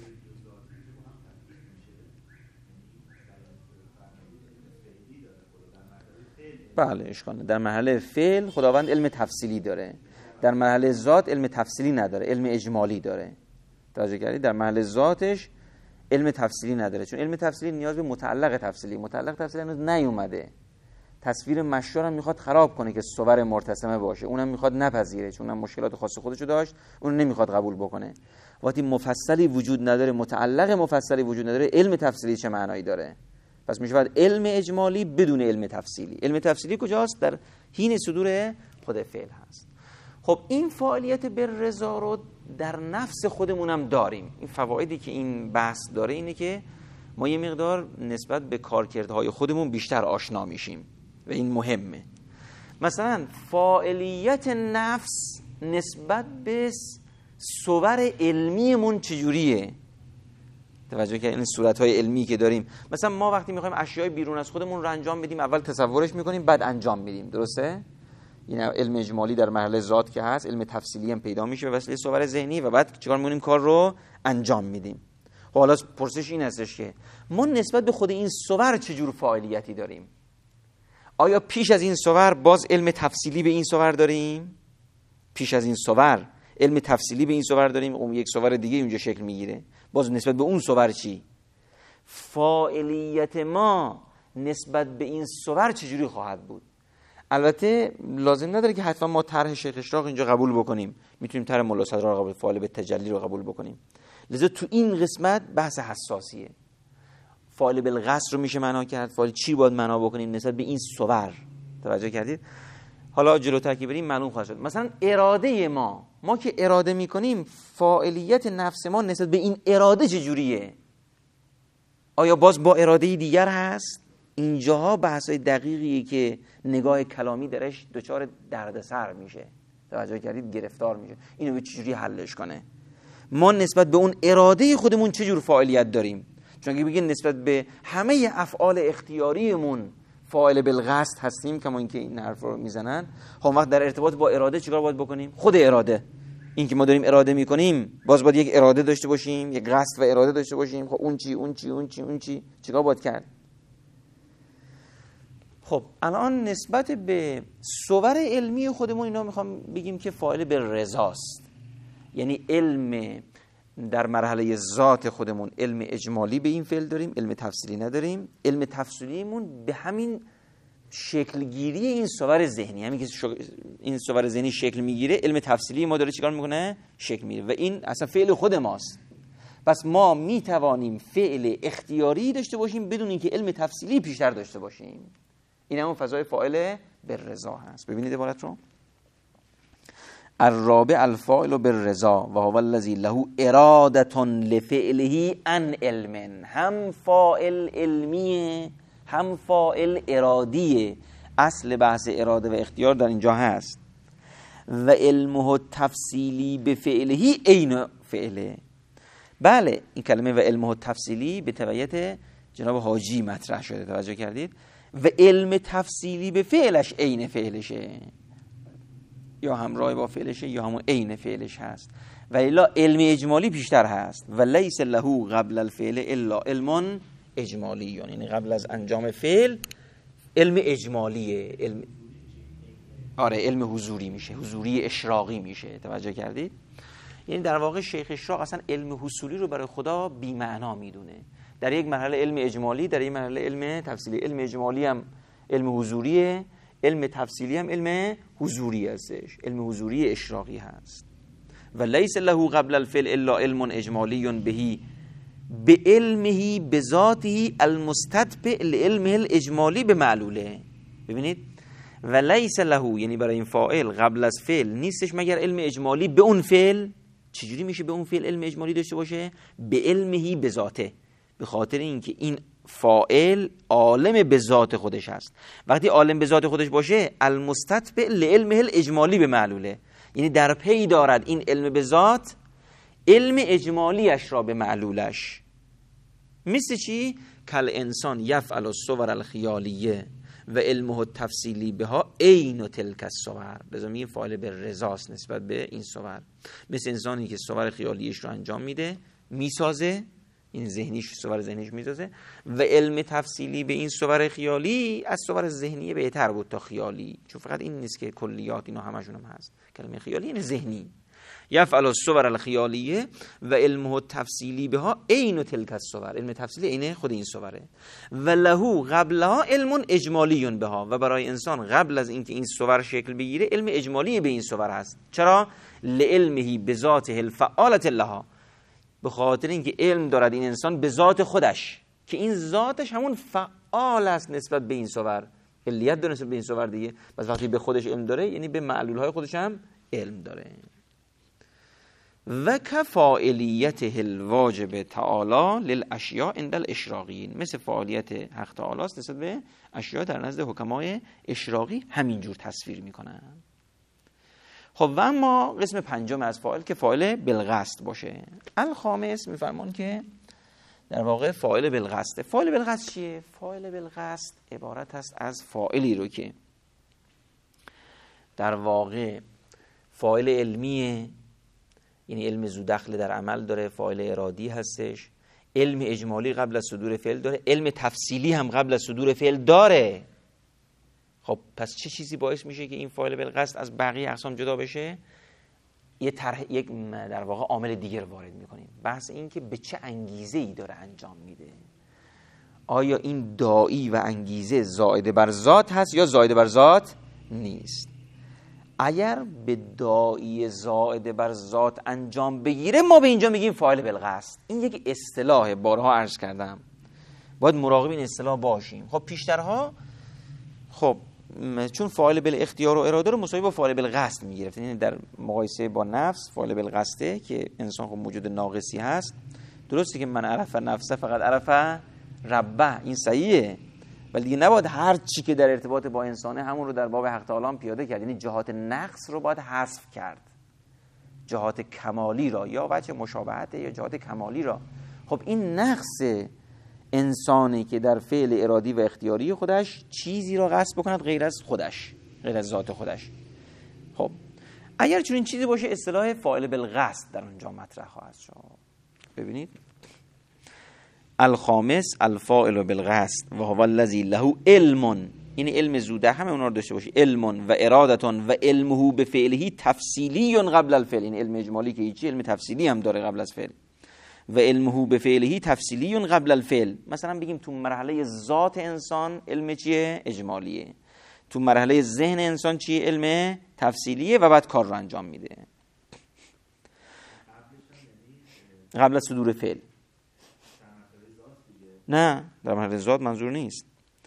بله اشکال. در مرحله فعل خداوند علم تفصیلی داره، در مرحله ذات علم تفصیلی نداره، علم اجمالی داره. توجه کردید؟ در مرحله ذاتش علم تفصیلی نداره، چون علم تفصیلی نیاز به متعلق تفصیلی هنوز نیومده. تصویر مشروع هم میخواد خراب کنه که صور مرتسمه باشه، اونم میخواد نپذیره، چون اونم مشکلات خاص خودشو داشت، اون نمیخواد قبول بکنه. وقتی مفصلی وجود نداره، متعلق مفصلی وجود نداره، علم تفصیلی چه معنایی داره؟ پس میشه بعد علم اجمالی بدون علم تفصیلی. علم تفصیلی کجاست؟ در حین صدور خود فعل هست. خب این فعالیت به رضا رو در نفس خودمونم داریم. این فوایدی که این بحث داره اینه که ما یه مقدار نسبت به کارکردهای خودمون بیشتر آشنا میشیم و این مهمه. مثلا فاعلیت نفس نسبت به صور علمیمون چجوریه؟ توجه که این صورت‌های علمی که داریم، مثلا ما وقتی می‌خوایم اشیاء بیرون از خودمون رو انجام بدیم، اول تصورش می‌کنیم بعد انجام میدیم، درسته؟ این علم اجمالی در مرحله ذات که هست، علم تفصیلی هم پیدا میشه به وسیله صور ذهنی و بعد چیکار می‌کنیم؟ کار رو انجام میدیم. خب حالا پرسش این هستش که ما نسبت به خود این صور چجور فاعلیتی داریم؟ آیا پیش از این صور باز علم تفصیلی به این صور داریم؟ پیش از این صور علم تفصیلی به این صور داریم، اون یک صور دیگه اونجا شکل میگیره، باز نسبت به اون صور چی؟ فاعلیت ما نسبت به این صور چجوری خواهد بود؟ البته لازم نداره که حتما ما طرح شیخ اشراق اینجا قبول بکنیم، میتونیم طرح مولا صدرا رو قبول، فاعل به تجلی رو قبول بکنیم. لذا تو این قسمت بحث حساسیه. فاعل بالقصد رو میشه معنا کرد، فاعل چی باید معنا بکنیم نسبت به این صور؟ توجه کردید؟ حالا جلوتر که بریم معلوم خواهد شد. مثلا اراده ما که اراده میکنیم، فاعلیت نفس ما نسبت به این اراده چجوریه؟ آیا باز با اراده دیگر هست؟ اینجاها بحثای دقیقیه که نگاه کلامی درش دچار دردسر میشه. توجه کردید؟ گرفتار میشه. اینو به چجوری حلش کنه؟ ما نسبت به اون اراده خودمون چجور فاعلیت داریم؟ چون اگه بگیم نسبت به همه افعال اختیاریمون فاعل بالقصد هستیم، کما اینکه این حرف رو میزنن، خب وقت در ارتباط با اراده چیکار باید بکنیم؟ خود اراده، این که ما داریم اراده میکنیم، باز باید یک اراده داشته باشیم، یک قصد و اراده داشته باشیم. خب اون چی چیکار باید کرد؟ خب الان نسبت به صور علمی خودمون اینا میخوام بگیم که فاعل به رضاست. یعنی علم در مرحله ذات خودمون علم اجمالی به این فعل داریم، علم تفصیلی نداریم. علم تفصیلیمون به همین شکلگیری این صور ذهنی، همین که این صور ذهنی شکل میگیره، علم تفصیلی ما داره چیکار میکنه؟ شکل میگیره و این اصلا فعل خود ماست. پس ما میتوانیم فعل اختیاری داشته باشیم بدون اینکه علم تفصیلی پیشتر داشته باشیم. این همون فضای فاعل بالرضا هست. ببینید عبارت رو: الرابع الفاعل بالرضا و هو الذی له اراده لفعله عن علم. هم فاعل علمیه هم فاعل ارادیه. اصل بحث اراده و اختیار در اینجا هست. و علمه تفصیلی به فعله عین فعله. بله این کلمه و علمه تفصیلی به تبعیت جناب حاجی مطرح شده، توجه کردید؟ و علم تفصیلی به فعلش عین فعلشه، یا همراه با فعلشه یا همون عین فعلش هست. و الا علم اجمالی بیشتر هست. و لیس له قبل الفعل الا علم اجمالی، یعنی قبل از انجام فعل علم اجمالیه، علم حضوری میشه، حضوری اشراقی میشه. توجه کردید؟ یعنی در واقع شیخ اشراق اصلا علم حصولی رو برای خدا بی معنا میدونه. در یک مرحله علم اجمالی، در یک مرحله علم تفصیلی. علم اجمالی هم علم حضوریه، علم تفصیلی هم علم حضوری هستش، علم حضوری اشراقی هست. و لیس له قبل الفعل الا علم اجمالی بهی به علمه بذاته المستتبع لعلمه الاجمالی به معلوله. ببینید، و لیس له یعنی برای این فاعل قبل از فعل نیستش مگر علم اجمالی به اون فعل. چجوری میشه به اون فعل علم اجمالی داشته باشه؟ به علمه بذاته، به خاطر اینکه این فاعل عالم به ذات خودش هست. وقتی عالم به ذات خودش باشه المستتبع لعلمه الاجمالی به معلوله، یعنی در پی دارد این علم به ذات علم اجمالیش را به معلولش. مثل چی؟ کل انسان یفعل الصور الخیالیه و علمه التفصیلی بها عین تلک الصور. لازم این فاعل به رضاست نسبت به این صور. مثل انسانی که صور خیالیش رو انجام میده، میسازه، این ذهنیش، صور ذهنیش میسازه، و علم تفصیلی به این صور خیالی از صور ذهنی بهتر بود تا خیالی، چون فقط این نیست که کلیات اینا همشون هم هست. کلمه خیالی یعنی ذهنی. یفعل الصور الخیالیه و علمه التفصیلی بها عین تلک الصور. علم تفصیلی عین خود این صوره. و له قبلها علم اجمالی بها، و برای انسان قبل از اینکه این صور شکل بگیره علم اجمالی به این صور هست. چرا؟ لعلمه بذاته الفعالة لها، به خاطر اینکه علم دارد این انسان به ذات خودش که این ذاتش همون فعال است نسبت به این صور، علیت داره نسبت به این صور دیگه. پس وقتی به خودش علم داره یعنی به معلولهای خودش هم علم داره. و کفاعلیته الواجب تعالی للاشیاء عند الاشراقیین، مثل فعالیت حق تعالی است نسبت به اشیاء در نزد حکمای اشراقی همینجور تصویر میکنن. خب و اما قسم پنجم از فاعل که فاعل بالقصد باشه. الخامس میفرمان که در واقع فاعل بالقصد. فاعل بالقصد چیه؟ فاعل بالقصد عبارت است از فاعلی رو که در واقع فاعل علمیه، یعنی علم زو دخل در عمل داره، فاعل ارادی هستش، علم اجمالی قبل از صدور فعل داره، علم تفصیلی هم قبل از صدور فعل داره. خب پس چه چیزی باعث میشه که این فاعل بالقصد از بقیه اقسام جدا بشه؟ یک در واقع عامل دیگر وارد میکنیم، بحث این که به چه انگیزه‌ای داره انجام میده. آیا این داعی و انگیزه زائد بر ذات هست یا زائد بر ذات نیست؟ اگر به داعی زائد بر ذات انجام بگیره ما به اینجا میگیم فاعل بالقصد. این یک اصطلاح، بارها عرض کردم، باید مراقب این اصطلاح باشیم. خب پیشترها خب چون فاعل بالاختیار و اراده رو مساوی با فاعل بالقصد میگرفت، یعنی در مقایسه با نفس فاعل بالقصده که انسان خب موجود ناقصی هست، درسته که من عرف نفسه فقط عرف ربه، این صحیحه، ولی دیگه نباید هر چی که در ارتباط با انسانه همون رو در باب حق تعالی پیاده کرد. یعنی جهات نقص رو باید حذف کرد، جهات کمالی را، یا وجه مشابهت یا جهات کمالی را. خب این نقص انسانی که در فعل ارادی و اختیاری خودش چیزی را قصد بکند غیر از خودش، غیر از ذات خودش. خب اگر چون این چیزی باشه اصطلاح فاعل بالقصد در اونجا مطرح خواهد شد. ببینید الخامس الفاعل بالقصد و هو الذی له علم، یعنی علم زوده همه اونا رو داشته باشی، علم و ارادتون و علمه به فعله تفصیلی قبل الفعل، این علم اجمالی که هیچی، علم تفصیلی هم داره قبل از فعل. و علمه به فعله تفصیلی قبل الفعل. مثلا بگیم تو مرحله ذات انسان علم چیه؟ اجمالیه. تو مرحله ذهن انسان چیه؟ علم تفصیلیه و بعد کار رو انجام میده قبل از صدور فعل. نه در مرحله ذات منظور نیست.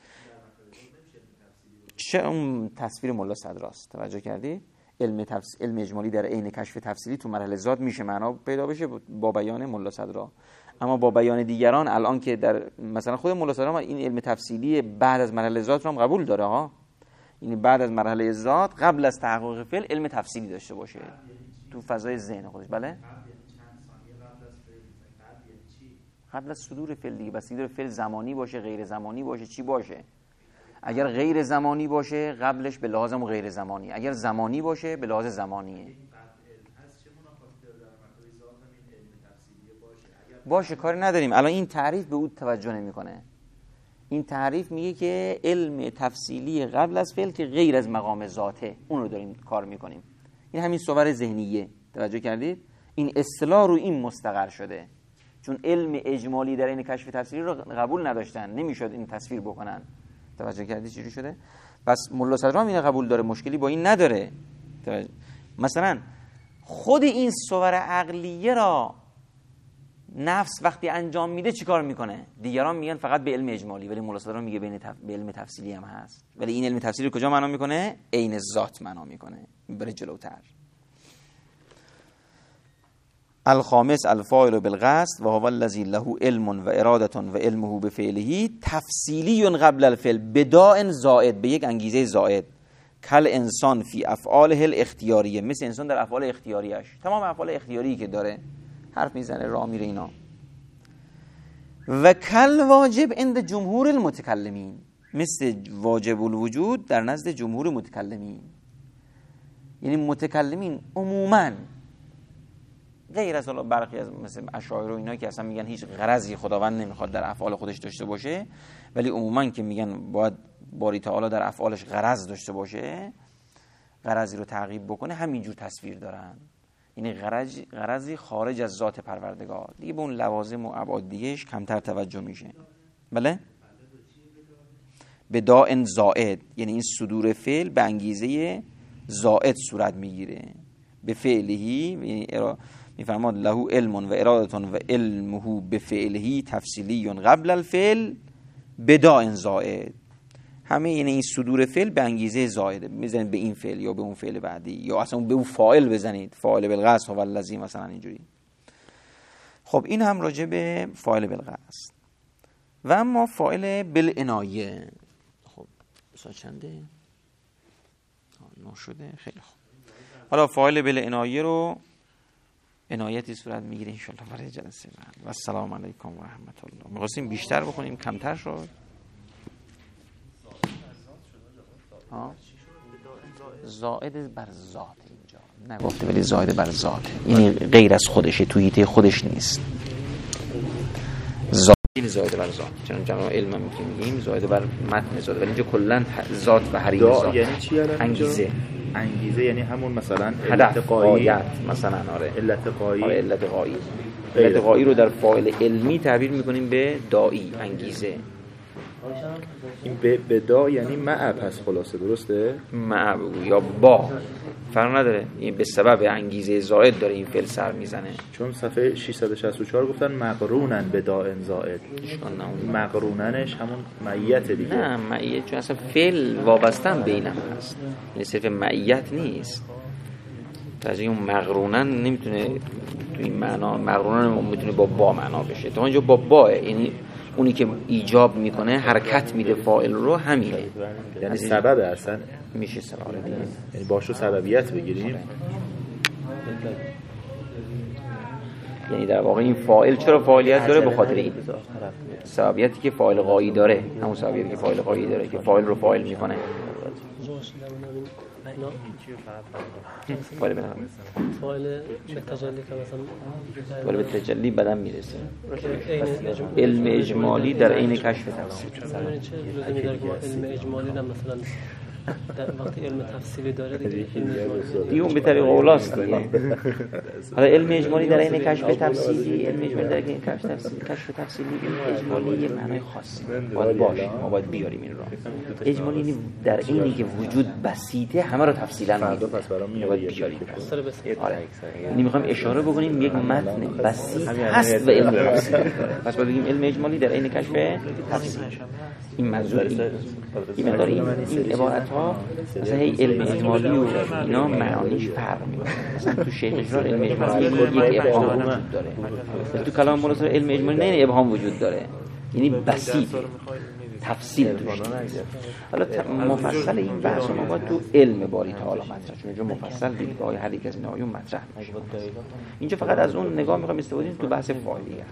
چه اون تصویر ملا صدراست، توجه کردی؟ علم اجمالی در عین کشف تفصیلی تو مرحله ذات میشه معنا پیدا بشه با بیان ملا صدرا، اما با بیان دیگران الان که در مثلا خود ملا صدرا این علم تفصیلی بعد از مرحله ذات رو هم قبول داره ها، یعنی بعد از مرحله ذات قبل از تحقق فعل علم تفصیلی داشته باشه تو فضای ذهن خودش. بله قبل از صدور فعل دیگه. بس صدور فعل زمانی باشه، غیر زمانی باشه، چی باشه. اگر غیر زمانی باشه قبلش به لحاظ غیر زمانی، اگر زمانی باشه به لحاظ زمانیه. باشه کاری نداریم. الان این تعریف به اون توجه نمیکنه. این تعریف میگه که علم تفصیلی قبل از فعل که غیر از مقام ذاته، اون رو داریم کار میکنیم. این همین صور ذهنیه. توجه کردید؟ این اصطلاح رو این مستقر شده. چون علم اجمالی در این کشف تفصیلی رو قبول نداشتن، نمیشد این تصویر بکنن. توجه کردید چجوری شده؟ پس ملا صدرام اینو قبول داره، مشکلی با این نداره. مثلا خود این صور عقلیه را نفس وقتی انجام میده چیکار میکنه؟ دیگران میگن فقط به علم اجمالی، ولی ملا صدرام میگه به علم تفصیلی هم هست. ولی این علم تفصیلی کجا معنا میکنه؟ عین ذات معنا میکنه. بره جلوتر. الخامس الفاعل بالقصد و هو الذی له علم و اراده و علمه بفعله تفصیلی قبل الفعل بداء زائد، به یک انگیزه زائد. کل انسان فی افعاله الاختیاریه، مثل انسان در افعال اختیاریش، تمام افعال اختیاری که داره، حرف میزنه، راه میره، اینا. و کل واجب عند جمهور المتکلمین، مثل واجب الوجود در نزد جمهور متکلمین. یعنی متکلمین عموماً غیر از حالا برخی از مثل اشاعره و اینا که اصلا میگن هیچ غرضی خداوند نمیخواد در افعال خودش داشته باشه، ولی عموما که میگن باید باری تعالی در افعالش غرض داشته باشه، غرضی رو تعقیب بکنه، همینجور تصویر دارن. یعنی غرضی خارج از ذات پروردگار، دیگه به اون لوازم و ابعاد دیگه‌اش کمتر توجه میشه. بله؟ بداء زائد، یعنی این صدور فعل به انگیزه زائد صورت میگیره. به فعلهی، یعنی میفرماد له علم و اراده و علمه بفعله تفصیلی قبل الفعل بداء زائد. همه یعنی این صدور فعل به انگیزه زائده، میزنید به این فعل یا به اون فعل بعدی، یا اصلا به اون فاعل بزنید، فاعل بالقصد و الذی مثلا اینجوری. خب این هم راجع به فاعل بالقصد. و اما فاعل بالعنایه، خب مثلا چنده؟ نو شده. خیلی خوب. حالا فاعل بالعنایه رو عنایتی صورت میگیره ان شاء الله برای جلسه بعد. و السلام علیکم و رحمت الله. می‌خواستیم بیشتر بخونیم، کمتر شد. زائد بر ذات اینجا نگفته، ولی زائد بر ذات، یعنی غیر از خودشه، توی هیته خودش نیست. زائد بر ذات، چون جمع علم میگیم زائد بر متن ذات، ولی اینجا کلا ذات و حریم ذات. یعنی چی؟ انگیزه یعنی همون مثلا علت قایت، مثلا علت قایی. علت قایی. علت قایی رو در فاعل علمی تعبیر میکنیم به دائی، انگیزه. این به دا یعنی مع، پس خلاصه درسته؟ مع یا با فرق نداره، این به سبب انگیزه زائد داره این فعل سر میزنه. چون صفحه 664 گفتن مقرونن به داء زائد. مقروننش همون معیت دیگه. نه معیت، چون اصلا فعل وابستن به اینم هست، یعنی صرف معیت نیست. تازه اون مقرونن نمیتونه تو این معنا، مقرونن میتونه با معنا بشه. تا اینجا با یعنی اونی که ایجاب میکنه، حرکت میده فاعل رو، همینه. یعنی سبب اصلا میشه سبب دیگه، یعنی باشو سببیت بگیریم. یعنی در واقع این فاعل چرا فاعلیت داره؟ به خاطر این سببیتی که فاعل غایی داره، همون سببیتی که فاعل غایی داره که فاعل رو فاعل میکنه. فاعل به تجلی که مثلا فاعل به تجلی بدن میرسه. علم اجمالی در عین کشف تفصیل. علم اجمالی هم مثلا در وقتی علم تفصیلی داره دیگه اون به طریق اولاست دیگه. حالا علم اجمالی در عین کشف تفصیلی، علم اجمالی در عین کشف تفصیلی، کشف تفصیلی اجمالی یه معنای خاصی باید باشه، ما باید بیاریم این رو. اجمالی یعنی در عینی که وجود بسیطه همه رو تفصیلا میگه، پس برام باید بیاریم. آره یعنی میخوایم اشاره بکنیم یک متن بسیط هست و علم تفصیلی، پس باید بگیم علم اجمالی در عین کشف تفصیلی. این منظور این مقدار این عبارت‌ها مثلا علم اجمالی و اینا معانیش فرق می‌کنه. مثلا تو شیخ اجرا علم اجمالی یک ابهام وجود داره، تو کلام مولانا علم اجمالی نه ابهام وجود داره، یعنی بسیطه. تفصیل توش نیست. حالا مفصل این بحث ما باید تو علم باری تعالی مطرح، چون اینجا مفصل دیدگاه هر یک از این آیون مطرح میشه. اینجا فقط از اون نگاه میخوام استفاده کنیم تو بحث فاعلیه.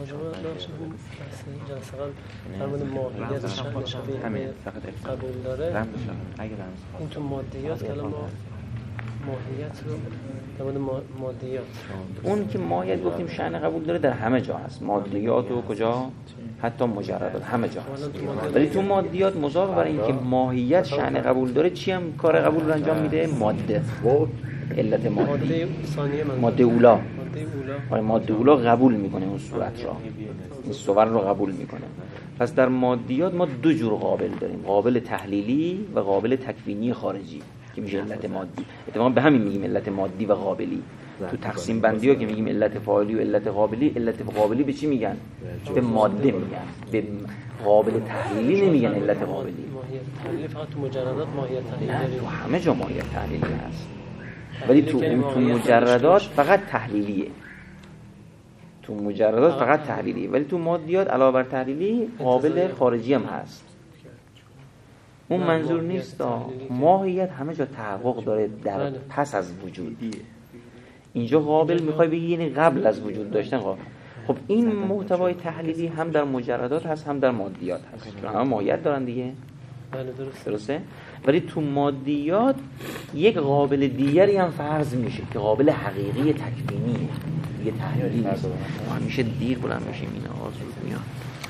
همین فقط قبول داره. این تو مادیات کلام ماهیت رو در مورد مادیات، اون که ماهیت گفتیم شأن قبول داره در همه جا هست، مادیات و کجا حتی مجردات همه جا هست. ولی تو مادیات مضاف برای اینکه ماهیت شأن قبول داره چی هم کار قبول رو انجام میده؟ ماده، علت مادی، ماده اولا. ماده اولا قبول میکنه اون صورت را، این صور رو قبول میکنه. پس در مادیات ما دو جور قابل داریم، قابل تحلیلی و قابل تکوینی خارجی که میشه علت مادی. اتفاقا به همین میگیم علت مادی و قابلی. تو تقسیم بندی ها که میگیم علت فاعلی و علت قابلی، علت قابلی به چی میگن؟ به ماده میگن، به قابل تحلیلی نمیگن علت قابلی. ماهیت تحلیلی فقط تو مجردات ماهیت تحلیلی، تو همه جا ماهیت تحلیلی هست، ولی تو مجردات فقط تحلیلیه. تو مجردات فقط تحلیلیه، ولی تو مادیات علاوه بر تحلیلی قابل خارجی هم هست. اون منظور نیست ماهیت همه جا تحقق داره در پس از وجود. اینجا قابل میخوای بگی یعنی قبل از وجود داشتن قابل. خب این محتوای تحلیلی هم در مجردات هست هم در مادیات هست، چون همه ماهیت دارن دیگه. درسته؟ ولی تو مادیات یک قابل دیگری هم فرض میشه که قابل حقیقی تکوینیه، یه تحلیلی نیست. همیشه دیر بلند میشیم، این آواز رو میاد.